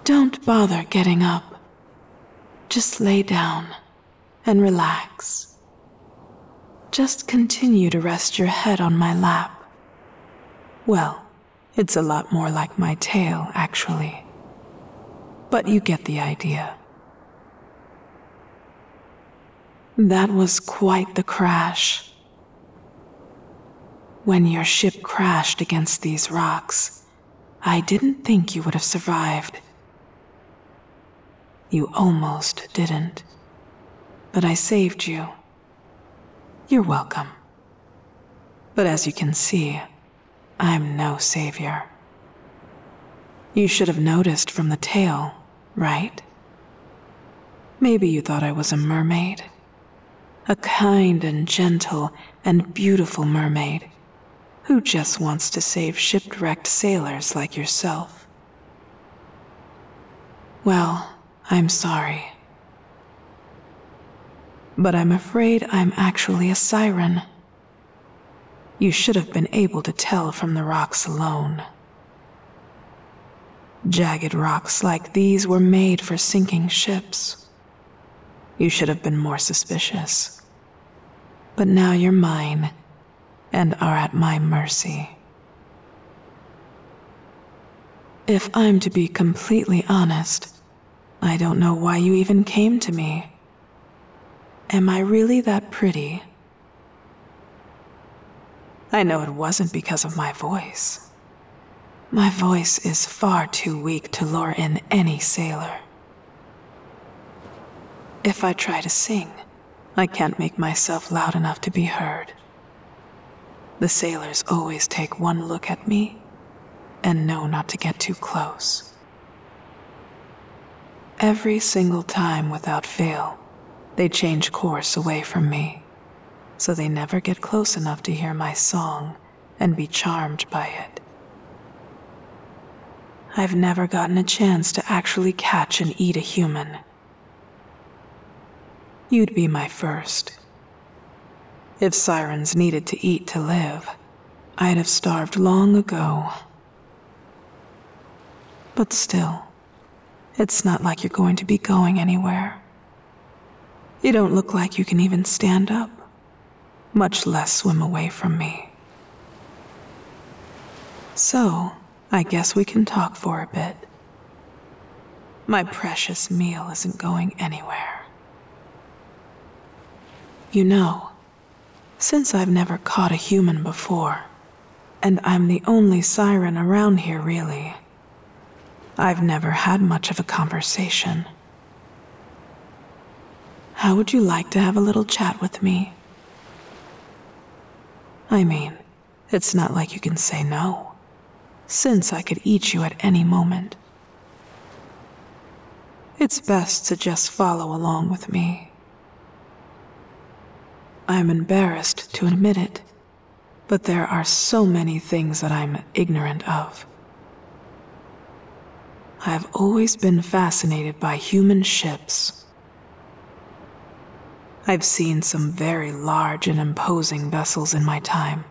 Don't bother getting up. Just lay down and relax. Just continue to rest your head on my lap. Well, it's a lot more like my tail, actually. But you get the idea. That was quite the crash. When your ship crashed against these rocks, I didn't think you would have survived. You almost didn't, but I saved you. You're welcome. But as you can see, I'm no savior. You should have noticed from the tail, right? Maybe you thought I was a mermaid. A kind and gentle and beautiful mermaid who just wants to save shipwrecked sailors like yourself. Well, I'm sorry. But I'm afraid I'm actually a siren. You should have been able to tell from the rocks alone. Jagged rocks like these were made for sinking ships. You should have been more suspicious. But now you're mine and are at my mercy. If I'm to be completely honest, I don't know why you even came to me. Am I really that pretty? I know it wasn't because of my voice. My voice is far too weak to lure in any sailor. If I try to sing, I can't make myself loud enough to be heard. The sailors always take one look at me and know not to get too close. Every single time without fail, they change course away from me, so they never get close enough to hear my song and be charmed by it. I've never gotten a chance to actually catch and eat a human. You'd be my first. If sirens needed to eat to live, I'd have starved long ago. But still, it's not like you're going to be going anywhere. You don't look like you can even stand up, much less swim away from me. So, I guess we can talk for a bit. My precious meal isn't going anywhere. You know, since I've never caught a human before, and I'm the only siren around here really, I've never had much of a conversation. How would you like to have a little chat with me? I mean, it's not like you can say no, since I could eat you at any moment. It's best to just follow along with me. I'm embarrassed to admit it, but there are so many things that I'm ignorant of. I've always been fascinated by human ships. I've seen some very large and imposing vessels in my time.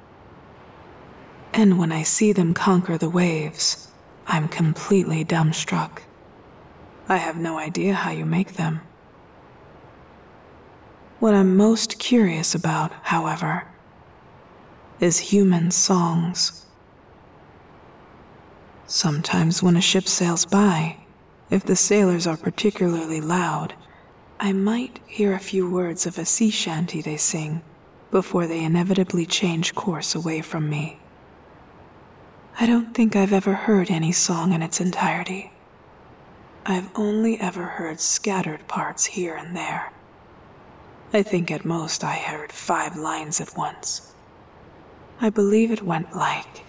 And when I see them conquer the waves, I'm completely dumbstruck. I have no idea how you make them. What I'm most curious about, however, is human songs. Sometimes when a ship sails by, if the sailors are particularly loud, I might hear a few words of a sea shanty they sing before they inevitably change course away from me. I don't think I've ever heard any song in its entirety. I've only ever heard scattered parts here and there. I think at most I heard 5 lines at once. I believe it went like,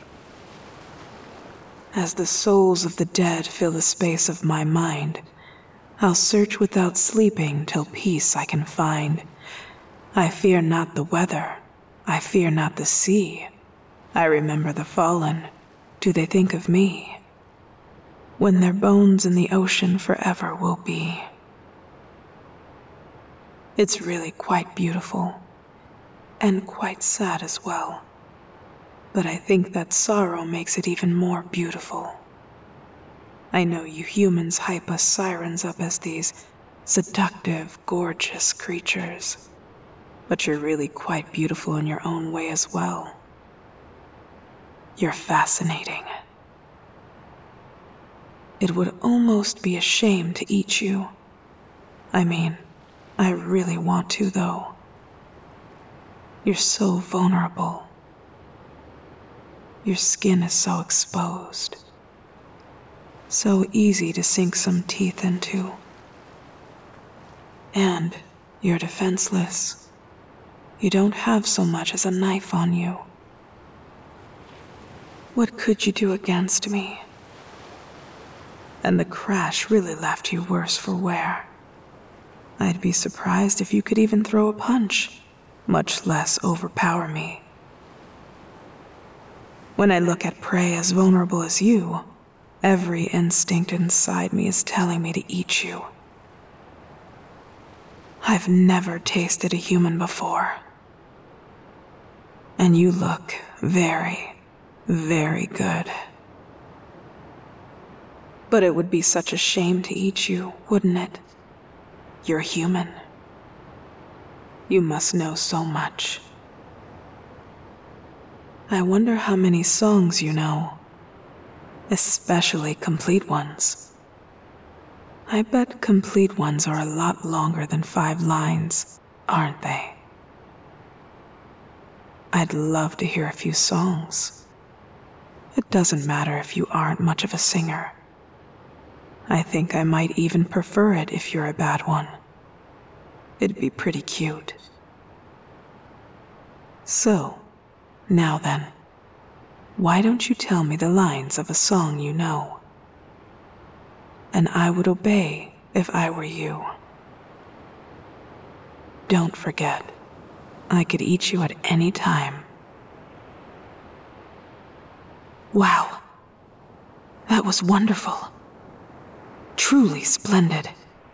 as the souls of the dead fill the space of my mind, I'll search without sleeping till peace I can find. I fear not the weather, I fear not the sea. I remember the fallen, do they think of me? When their bones in the ocean forever will be. It's really quite beautiful, and quite sad as well. But I think that sorrow makes it even more beautiful. I know you humans hype us sirens up as these seductive, gorgeous creatures, but you're really quite beautiful in your own way as well. You're fascinating. It would almost be a shame to eat you. I mean, I really want to, though. You're so vulnerable. Your skin is so exposed. So easy to sink some teeth into. And you're defenseless. You don't have so much as a knife on you. What could you do against me? And the crash really left you worse for wear. I'd be surprised if you could even throw a punch, much less overpower me. When I look at prey as vulnerable as you, every instinct inside me is telling me to eat you. I've never tasted a human before. And you look very, very good. But it would be such a shame to eat you, wouldn't it? You're human. You must know so much. I wonder how many songs you know, especially complete ones. I bet complete ones are a lot longer than 5 lines, aren't they? I'd love to hear a few songs. It doesn't matter if you aren't much of a singer. I think I might even prefer it if you're a bad one. It'd be pretty cute. So, now then, why don't you tell me the lines of a song you know? And I would obey if I were you. Don't forget, I could eat you at any time. Wow, that was wonderful. Truly splendid.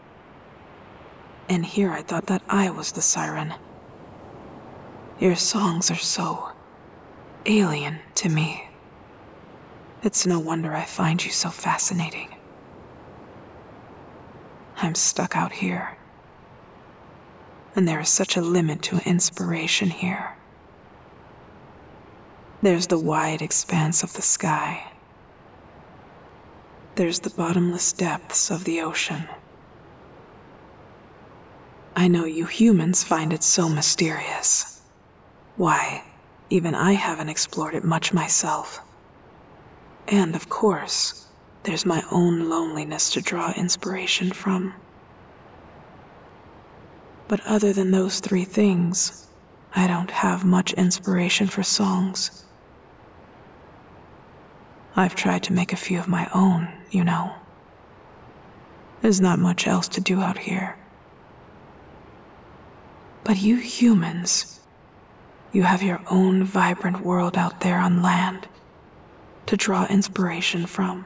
And here I thought that I was the siren. Your songs are so alien to me. It's no wonder I find you so fascinating. I'm stuck out here, and there is such a limit to inspiration here. There's the wide expanse of the sky. There's the bottomless depths of the ocean. I know you humans find it so mysterious. Why, even I haven't explored it much myself. And of course, there's my own loneliness to draw inspiration from. But other than those 3 things, I don't have much inspiration for songs. I've tried to make a few of my own, you know. There's not much else to do out here. But you humans, you have your own vibrant world out there on land to draw inspiration from.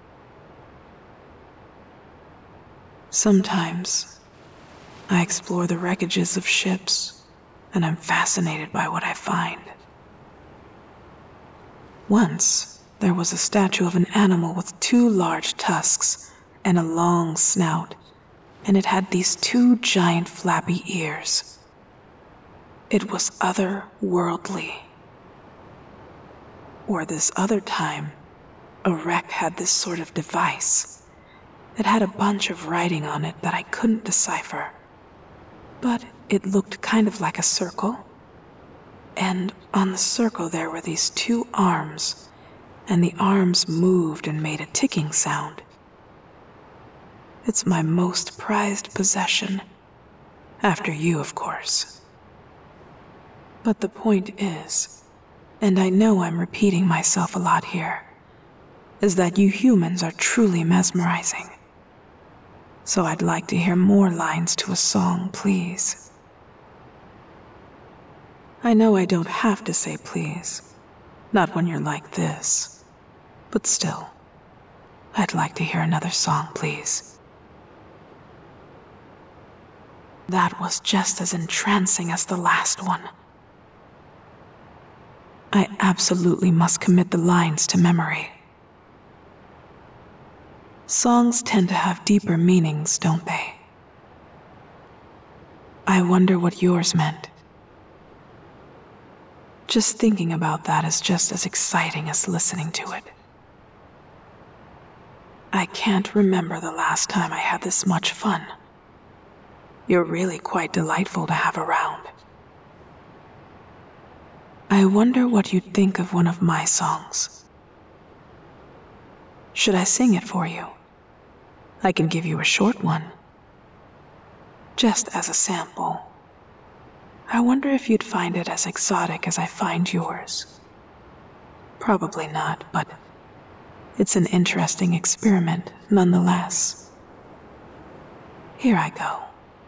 Sometimes, I explore the wreckages of ships, and I'm fascinated by what I find. Once, there was a statue of an animal with 2 large tusks and a long snout, and it had these 2 giant flappy ears. It was otherworldly. Or this other time, a wreck had this sort of device. It had a bunch of writing on it that I couldn't decipher. But it looked kind of like a circle. And on the circle there were these 2 arms, and the arms moved and made a ticking sound. It's my most prized possession, after you, of course. But the point is, and I know I'm repeating myself a lot here, is that you humans are truly mesmerizing. So I'd like to hear more lines to a song, please. I know I don't have to say please, not when you're like this, but still, I'd like to hear another song, please. That was just as entrancing as the last one. I absolutely must commit the lines to memory. Songs tend to have deeper meanings, don't they? I wonder what yours meant. Just thinking about that is just as exciting as listening to it. I can't remember the last time I had this much fun. You're really quite delightful to have around. I wonder what you'd think of one of my songs. Should I sing it for you? I can give you a short one. Just as a sample. I wonder if you'd find it as exotic as I find yours. Probably not, but it's an interesting experiment nonetheless. Here I go.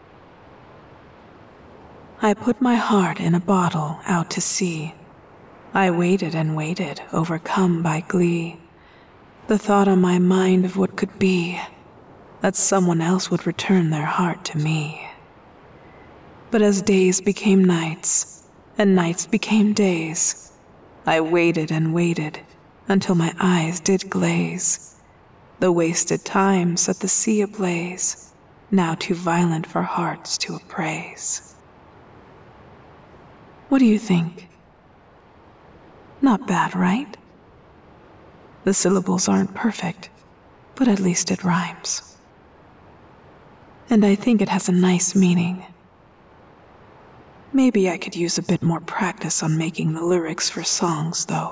I put my heart in a bottle out to sea. I waited and waited, overcome by glee. The thought on my mind of what could be, that someone else would return their heart to me. But as days became nights, and nights became days, I waited and waited until my eyes did glaze. The wasted time set the sea ablaze, now too violent for hearts to appraise. What do you think? Not bad, right? The syllables aren't perfect, but at least it rhymes. And I think it has a nice meaning. Maybe I could use a bit more practice on making the lyrics for songs, though.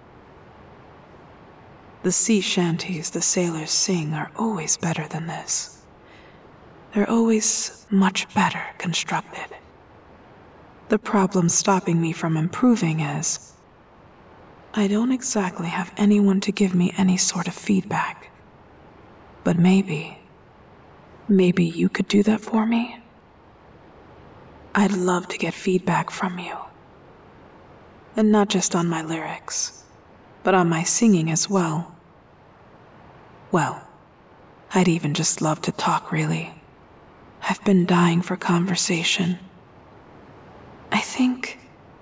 The sea shanties the sailors sing are always better than this. They're always much better constructed. The problem stopping me from improving is I don't exactly have anyone to give me any sort of feedback. But maybe you could do that for me? I'd love to get feedback from you. And not just on my lyrics, but on my singing as well. Well, I'd even just love to talk, really. I've been dying for conversation. I think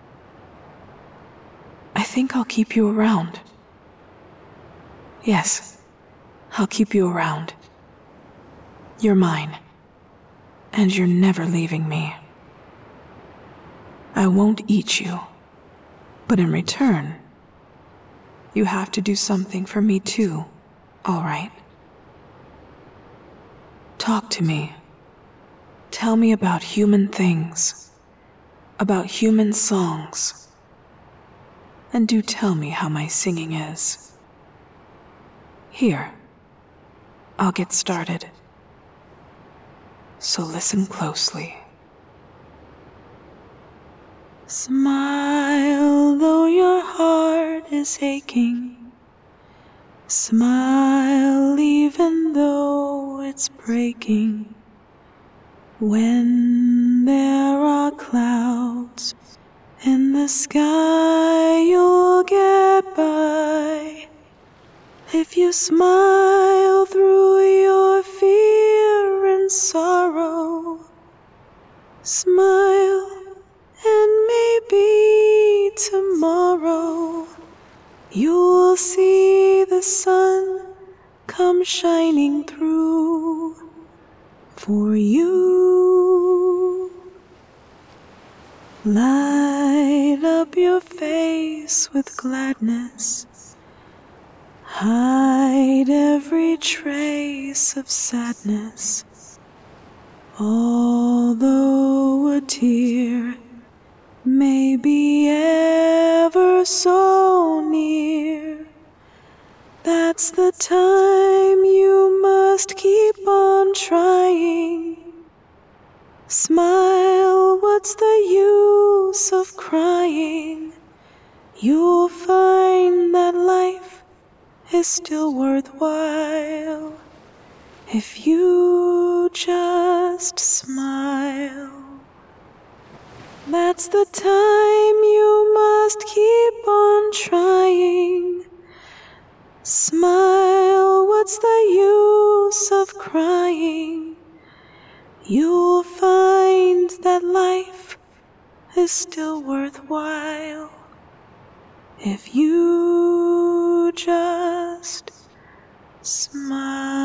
I'll keep you around. Yes, I'll keep you around. You're mine, and you're never leaving me. I won't eat you, but in return, you have to do something for me too, all right? Talk to me. Tell me about human things, about human songs, and do tell me how my singing is. Here, I'll get started. So listen closely. Smile though your heart is aching. Smile even though it's breaking. When there are clouds in the sky, you'll get by. If you smile through your fear and sorrow, smile and maybe tomorrow you'll see the sun come shining through for you. Light up your face with gladness. Hide every trace of sadness. Although a tear may be ever so near, that's the time you must keep on trying. Smile, what's the use of crying? You'll find that life is still worthwhile if you just smile. That's the time you must keep on trying. Smile, what's the use of crying? You'll find that life is still worthwhile if you just smile.